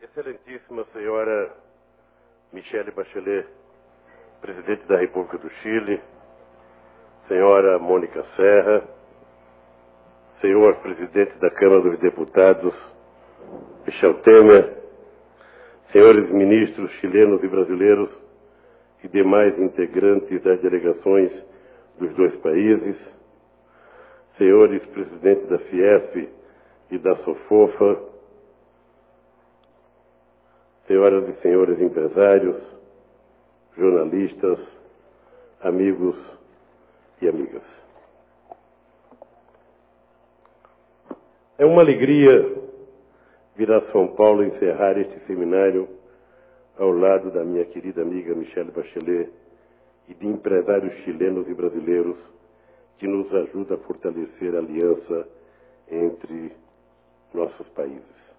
Excelentíssima senhora Michelle Bachelet, presidente da República do Chile, senhora Mônica Serra, senhor presidente da Câmara dos Deputados, Michel Temer, senhores ministros chilenos e brasileiros e demais integrantes das delegações dos dois países, senhores presidentes da Fiesp e da SOFOFA, senhoras e senhores empresários, jornalistas, amigos e amigas. É uma alegria vir a São Paulo encerrar este seminário ao lado da minha querida amiga Michelle Bachelet e de empresários chilenos e brasileiros que nos ajudam a fortalecer a aliança entre nossos países.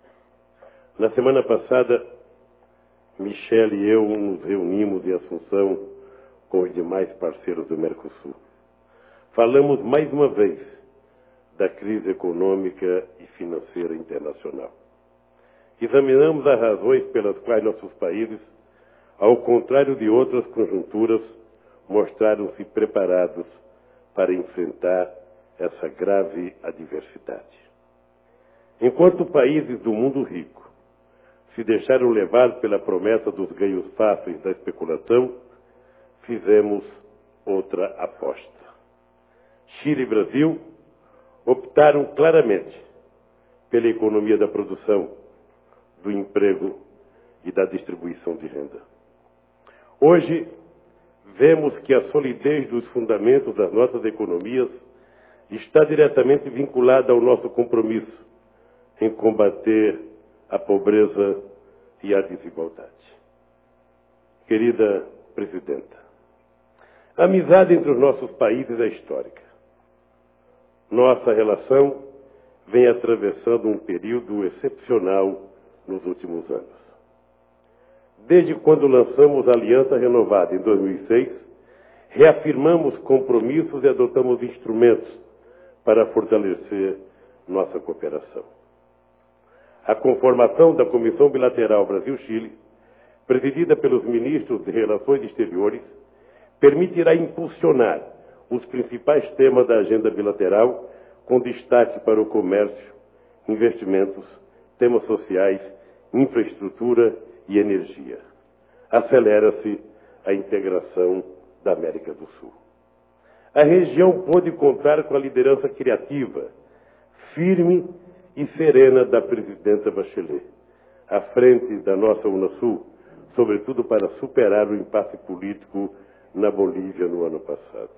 Na semana passada, Michelle e eu nos reunimos em Assunção com os demais parceiros do Mercosul. Falamos mais uma vez da crise econômica e financeira internacional. Examinamos as razões pelas quais nossos países, ao contrário de outras conjunturas, mostraram-se preparados para enfrentar essa grave adversidade. Enquanto países do mundo rico se deixaram levar pela promessa dos ganhos fáceis da especulação, fizemos outra aposta. Chile e Brasil optaram claramente pela economia da produção, do emprego e da distribuição de renda. Hoje, vemos que a solidez dos fundamentos das nossas economias está diretamente vinculada ao nosso compromisso em combater a pobreza e a desigualdade. Querida Presidenta, a amizade entre os nossos países é histórica. Nossa relação vem atravessando um período excepcional nos últimos anos. Desde quando lançamos a Aliança Renovada em 2006, reafirmamos compromissos e adotamos instrumentos para fortalecer nossa cooperação. A conformação da Comissão Bilateral Brasil-Chile, presidida pelos ministros de Relações Exteriores, permitirá impulsionar os principais temas da agenda bilateral, com destaque para o comércio, investimentos, temas sociais, infraestrutura e energia. Acelera-se a integração da América do Sul. A região pôde contar com a liderança criativa, firme e serena da presidenta Bachelet, à frente da nossa Unasul, sobretudo para superar o impasse político na Bolívia no ano passado.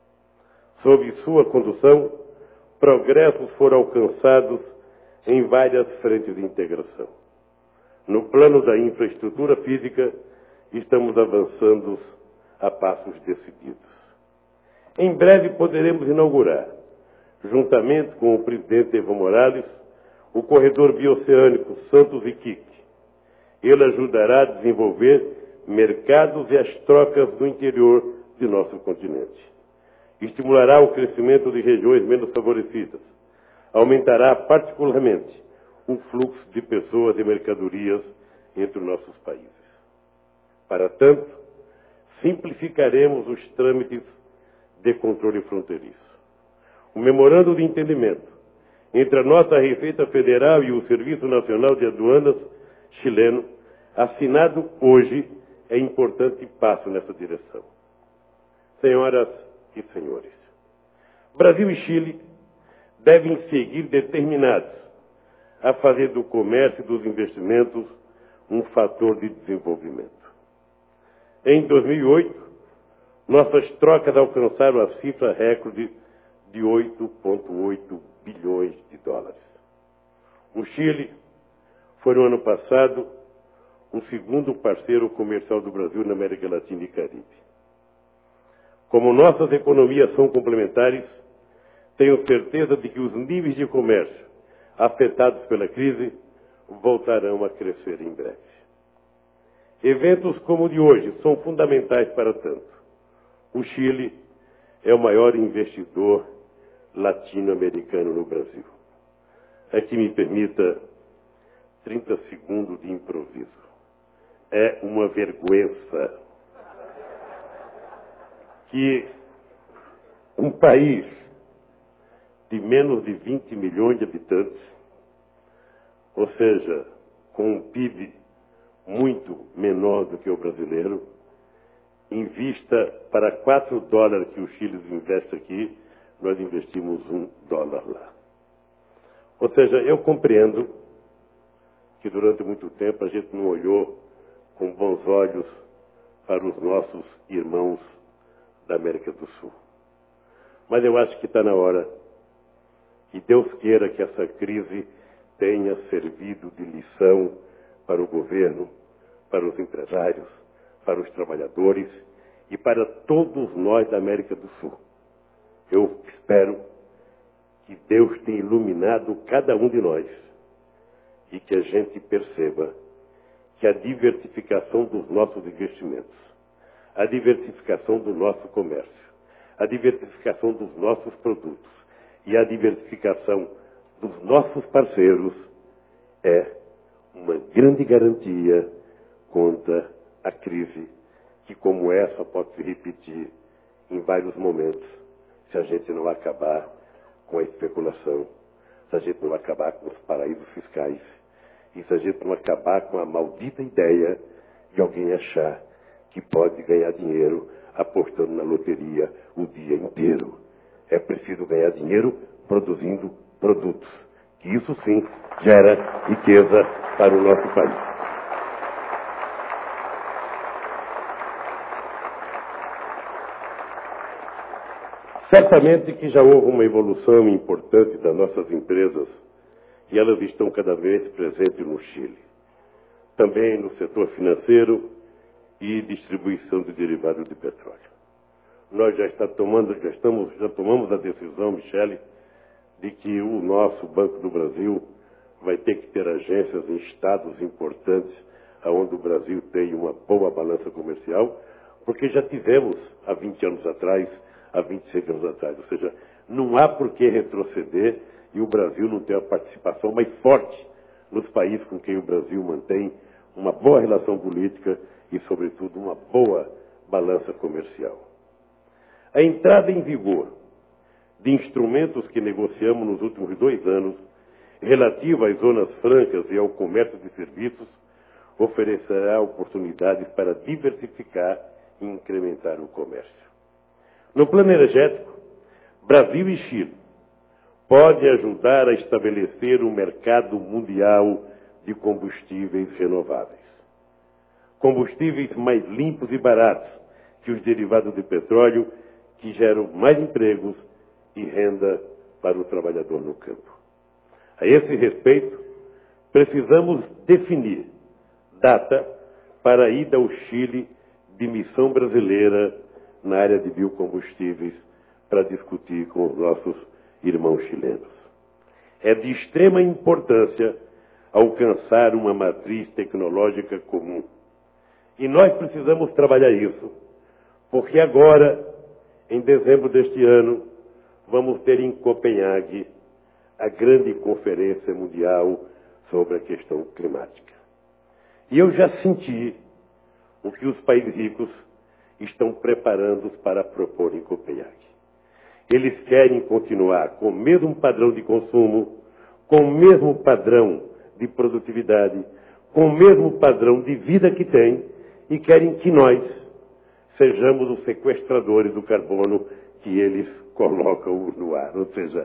Sob sua condução, progressos foram alcançados em várias frentes de integração. No plano da infraestrutura física, estamos avançando a passos decididos. Em breve poderemos inaugurar, juntamente com o presidente Evo Morales, o corredor bioceânico Santos Iquique. Ele ajudará a desenvolver mercados e as trocas do interior de nosso continente. Estimulará o crescimento de regiões menos favorecidas. Aumentará particularmente o fluxo de pessoas e mercadorias entre os nossos países. Para tanto, simplificaremos os trâmites de controle fronteiriço. O memorando de entendimento entre a nossa Receita Federal e o Serviço Nacional de Aduanas chileno, assinado hoje, é importante passo nessa direção. Senhoras e senhores, Brasil e Chile devem seguir determinados a fazer do comércio e dos investimentos um fator de desenvolvimento. Em 2008, nossas trocas alcançaram a cifra recorde de 8,8 bilhões de dólares. O Chile foi, no ano passado, o segundo parceiro comercial do Brasil na América Latina e Caribe. Como nossas economias são complementares, tenho certeza de que os níveis de comércio afetados pela crise voltarão a crescer em breve. Eventos como o de hoje são fundamentais para tanto. O Chile é o maior investidor latino-americano no Brasil. É que me permita 30 segundos de improviso. É uma vergonha que um país de menos de 20 milhões de habitantes, ou seja, com um PIB muito menor do que o brasileiro, invista para $4 que o Chile investe aqui, nós investimos $1 lá. Ou seja, eu compreendo que durante muito tempo a gente não olhou com bons olhos para os nossos irmãos da América do Sul. Mas eu acho que está na hora, e Deus queira que essa crise tenha servido de lição para o governo, para os empresários, para os trabalhadores e para todos nós da América do Sul. Eu espero que Deus tenha iluminado cada um de nós e que a gente perceba que a diversificação dos nossos investimentos, a diversificação do nosso comércio, a diversificação dos nossos produtos e a diversificação dos nossos parceiros é uma grande garantia contra a crise que, como essa, pode se repetir em vários momentos se a gente não acabar com a especulação, se a gente não acabar com os paraísos fiscais e se a gente não acabar com a maldita ideia de alguém achar que pode ganhar dinheiro apostando na loteria o dia inteiro. É preciso ganhar dinheiro produzindo produtos, que isso sim gera riqueza para o nosso país. Certamente que já houve uma evolução importante das nossas empresas e elas estão cada vez presentes no Chile. Também no setor financeiro e distribuição de derivados de petróleo. Nós já tomamos a decisão, Michele, de que o nosso Banco do Brasil vai ter que ter agências em estados importantes, onde o Brasil tem uma boa balança comercial, porque já tivemos há 20 anos atrás, há 25 anos atrás. Ou seja, não há por que retroceder e o Brasil não ter a participação mais forte nos países com quem o Brasil mantém uma boa relação política e, sobretudo, uma boa balança comercial. A entrada em vigor de instrumentos que negociamos nos últimos 2 anos, relativa às zonas francas e ao comércio de serviços, oferecerá oportunidades para diversificar e incrementar o comércio. No plano energético, Brasil e Chile podem ajudar a estabelecer um mercado mundial de combustíveis renováveis. Combustíveis mais limpos e baratos que os derivados de petróleo, que geram mais empregos e renda para o trabalhador no campo. A esse respeito, precisamos definir data para a ida ao Chile de missão brasileira na área de biocombustíveis para discutir com os nossos irmãos chilenos. É de extrema importância alcançar uma matriz tecnológica comum. E nós precisamos trabalhar isso, porque agora, em dezembro deste ano, vamos ter em Copenhague a grande conferência mundial sobre a questão climática. E eu já senti o que os países ricos estão preparando para propor em Copenhague. Eles querem continuar com o mesmo padrão de consumo, com o mesmo padrão de produtividade, com o mesmo padrão de vida que têm e querem que nós sejamos os sequestradores do carbono que eles colocam no ar. Ou seja,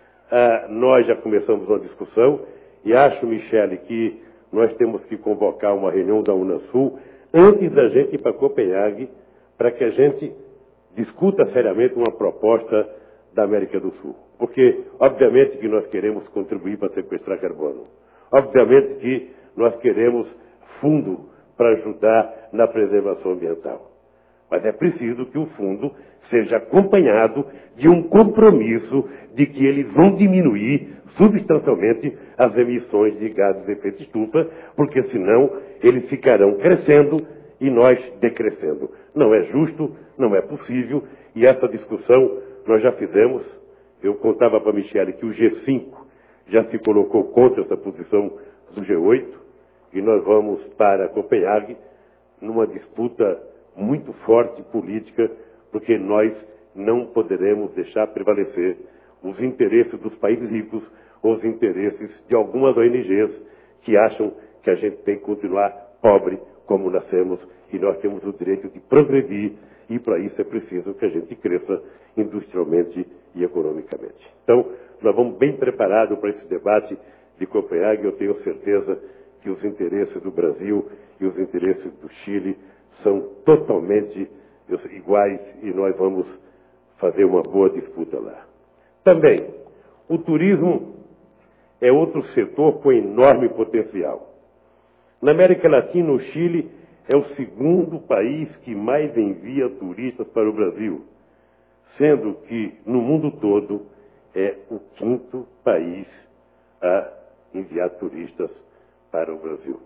nós já começamos uma discussão e acho, Michele, que nós temos que convocar uma reunião da Unasul antes da gente ir para Copenhague para que a gente discuta seriamente uma proposta da América do Sul. Porque, obviamente, que nós queremos contribuir para sequestrar carbono. Obviamente que nós queremos fundo para ajudar na preservação ambiental. Mas é preciso que o fundo seja acompanhado de um compromisso de que eles vão diminuir substancialmente as emissões de gases de efeito estufa, porque senão eles ficarão crescendo e nós decrescendo. Não é justo, não é possível, e essa discussão nós já fizemos. Eu contava para a Michele que o G5 já se colocou contra essa posição do G8 e nós vamos para Copenhague numa disputa muito forte política, porque nós não poderemos deixar prevalecer os interesses dos países ricos ou os interesses de algumas ONGs que acham que a gente tem que continuar pobre como nascemos e nós temos o direito de progredir e para isso é preciso que a gente cresça industrialmente e economicamente. Então, nós vamos bem preparados para esse debate de Copenhague. Eu tenho certeza que os interesses do Brasil e os interesses do Chile são totalmente iguais e nós vamos fazer uma boa disputa lá. Também, o turismo é outro setor com enorme potencial. Na América Latina, o Chile é o segundo país que mais envia turistas para o Brasil, sendo que no mundo todo é o quinto país a enviar turistas para o Brasil.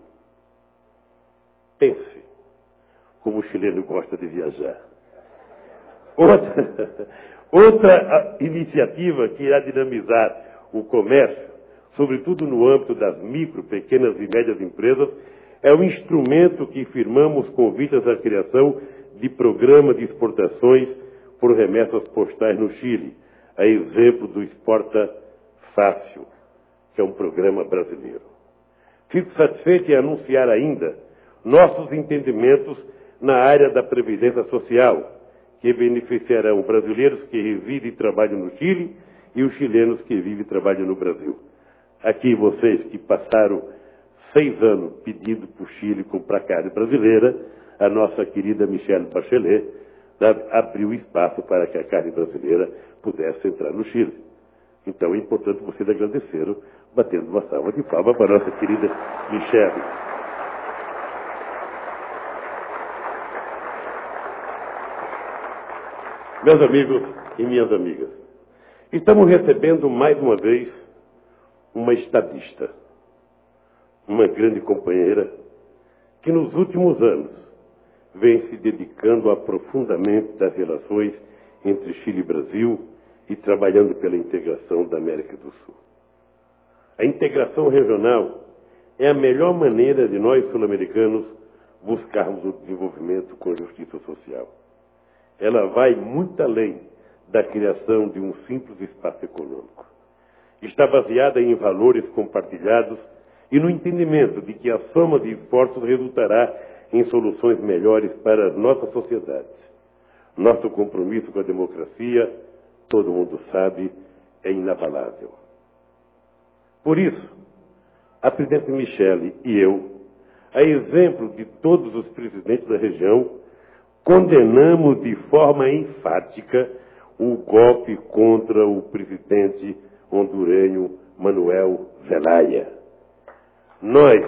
Pense como o chileno gosta de viajar. Outra iniciativa que irá dinamizar o comércio, sobretudo no âmbito das micro, pequenas e médias empresas, é o instrumento que firmamos com vistas à criação de programa de exportações por remessas postais no Chile, a exemplo do Exporta Fácil, que é um programa brasileiro. Fico satisfeito em anunciar ainda nossos entendimentos na área da Previdência Social, que beneficiarão brasileiros que residem e trabalham no Chile e os chilenos que vivem e trabalham no Brasil. Aqui vocês que passaram 6 anos pedindo para o Chile comprar carne brasileira, a nossa querida Michelle Bachelet abriu espaço para que a carne brasileira pudesse entrar no Chile. Então é importante vocês agradeceram, batendo uma salva de palmas para a nossa querida Michelle. Meus amigos e minhas amigas, estamos recebendo mais uma vez uma estadista, uma grande companheira que nos últimos anos vem se dedicando ao aprofundamento das relações entre Chile e Brasil e trabalhando pela integração da América do Sul. A integração regional é a melhor maneira de nós, sul-americanos, buscarmos o desenvolvimento com justiça social. Ela vai muito além da criação de um simples espaço econômico. Está baseada em valores compartilhados e no entendimento de que a soma de esforços resultará em soluções melhores para as nossas sociedades. Nosso compromisso com a democracia, todo mundo sabe, é inabalável. Por isso, a presidente Michelle e eu, a exemplo de todos os presidentes da região, condenamos de forma enfática o golpe contra o presidente hondurenho Manuel Zelaya. Nós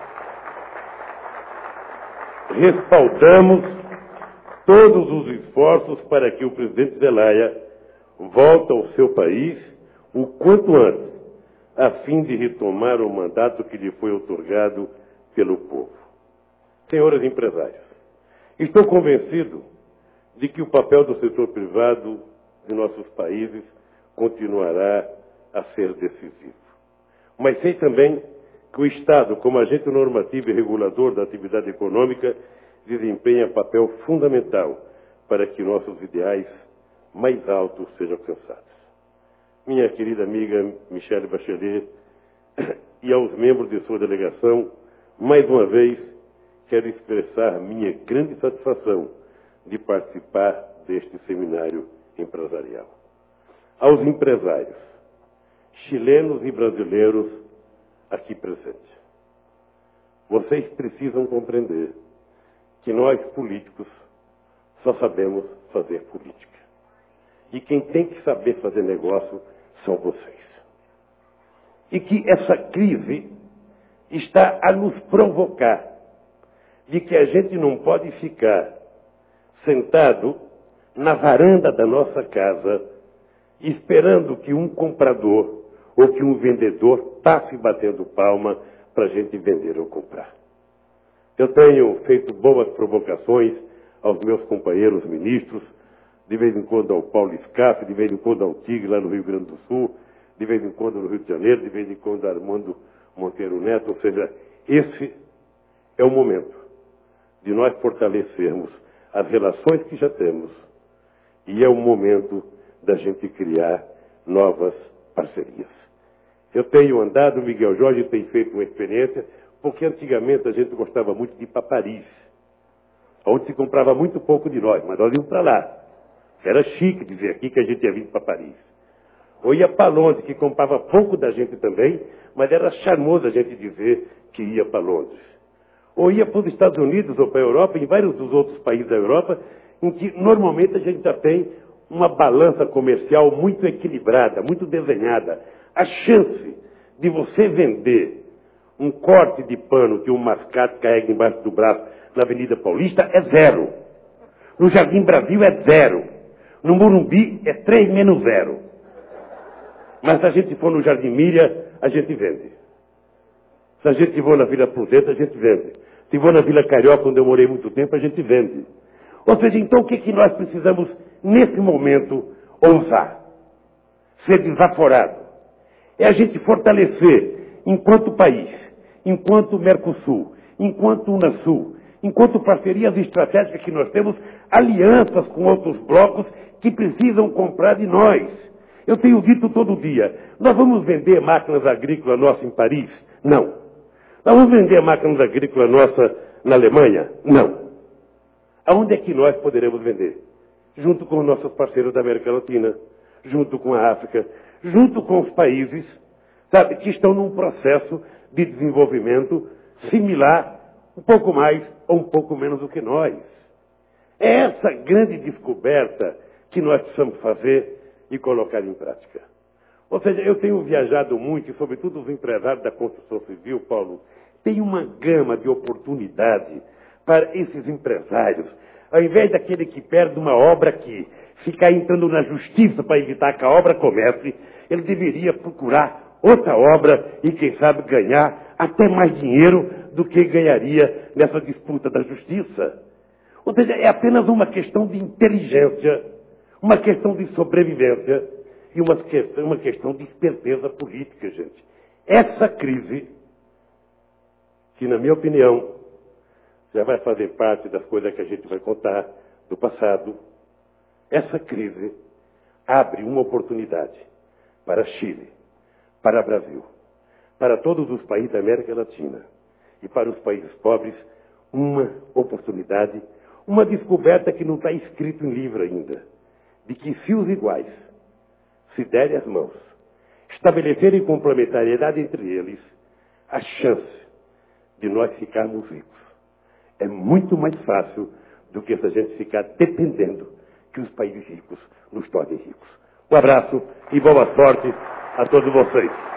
respaldamos todos os esforços para que o presidente Zelaya volte ao seu país o quanto antes, a fim de retomar o mandato que lhe foi outorgado pelo povo. Senhores empresários, estou convencido de que o papel do setor privado de nossos países continuará a ser decisivo. Mas sei também que o Estado, como agente normativo e regulador da atividade econômica, desempenha papel fundamental para que nossos ideais mais altos sejam alcançados. Minha querida amiga Michelle Bachelet e aos membros de sua delegação, mais uma vez, quero expressar minha grande satisfação de participar deste seminário empresarial. Aos empresários, chilenos e brasileiros aqui presentes, vocês precisam compreender que nós, políticos, só sabemos fazer política. E quem tem que saber fazer negócio são vocês. E que essa crise está a nos provocar de que a gente não pode ficar sentado na varanda da nossa casa esperando que um comprador ou que um vendedor passe batendo palma para a gente vender ou comprar. Eu tenho feito boas provocações aos meus companheiros ministros, de vez em quando ao Paulo Scaff, de vez em quando ao Tigre lá no Rio Grande do Sul, de vez em quando no Rio de Janeiro, de vez em quando ao Armando Monteiro Neto, ou seja, esse é o momento de nós fortalecermos as relações que já temos e é o momento da gente criar novas parcerias. Eu tenho andado, o Miguel Jorge tem feito uma experiência, porque antigamente a gente gostava muito de ir para Paris, onde se comprava muito pouco de nós, mas nós íamos para lá. Era chique dizer aqui que a gente ia vir para Paris. Ou ia para Londres, que comprava pouco da gente também, mas era charmoso a gente dizer que ia para Londres. Ou ia para os Estados Unidos ou para a Europa, em vários dos outros países da Europa, em que normalmente a gente já tem uma balança comercial muito equilibrada, muito desenhada. A chance de você vender um corte de pano que um mascate carrega embaixo do braço na Avenida Paulista é zero. No Jardim Brasil é zero. No Morumbi é 3 menos 0. Mas se a gente for no Jardim Miriam, a gente vende. Se a gente for na Vila Prudente, a gente vende. Se for na Vila Carioca, onde eu morei muito tempo, a gente vende. Ou seja, então o que nós precisamos, nesse momento, ousar? Ser desaforado. É a gente fortalecer, enquanto país, enquanto Mercosul, enquanto Unasul, enquanto parcerias estratégicas que nós temos, alianças com outros blocos que precisam comprar de nós. Eu tenho dito todo dia, nós vamos vender máquinas agrícolas nossas em Paris? Não. Nós vamos vender máquinas agrícolas nossas na Alemanha? Não. Aonde é que nós poderemos vender? Junto com os nossos parceiros da América Latina, junto com a África, junto com os países, sabe, que estão num processo de desenvolvimento similar, um pouco mais ou um pouco menos do que nós. É essa grande descoberta que nós precisamos fazer e colocar em prática. Ou seja, eu tenho viajado muito, e sobretudo os empresários da construção civil, Paulo, tem uma gama de oportunidade para esses empresários. Ao invés daquele que perde uma obra que ficar entrando na justiça para evitar que a obra comece, ele deveria procurar outra obra e, quem sabe, ganhar até mais dinheiro do que ganharia nessa disputa da justiça. Ou seja, é apenas uma questão de inteligência, uma questão de sobrevivência e uma questão de esperteza política, gente. Essa crise, que na minha opinião já vai fazer parte das coisas que a gente vai contar do passado, essa crise abre uma oportunidade para Chile, para Brasil, para todos os países da América Latina e para os países pobres, uma oportunidade, uma descoberta que não está escrito em livro ainda, de que se os iguais se derem as mãos, estabelecerem complementariedade entre eles, a chance de nós ficarmos ricos é muito mais fácil do que se a gente ficar dependendo que os países ricos nos tornem ricos. Um abraço e boa sorte a todos vocês.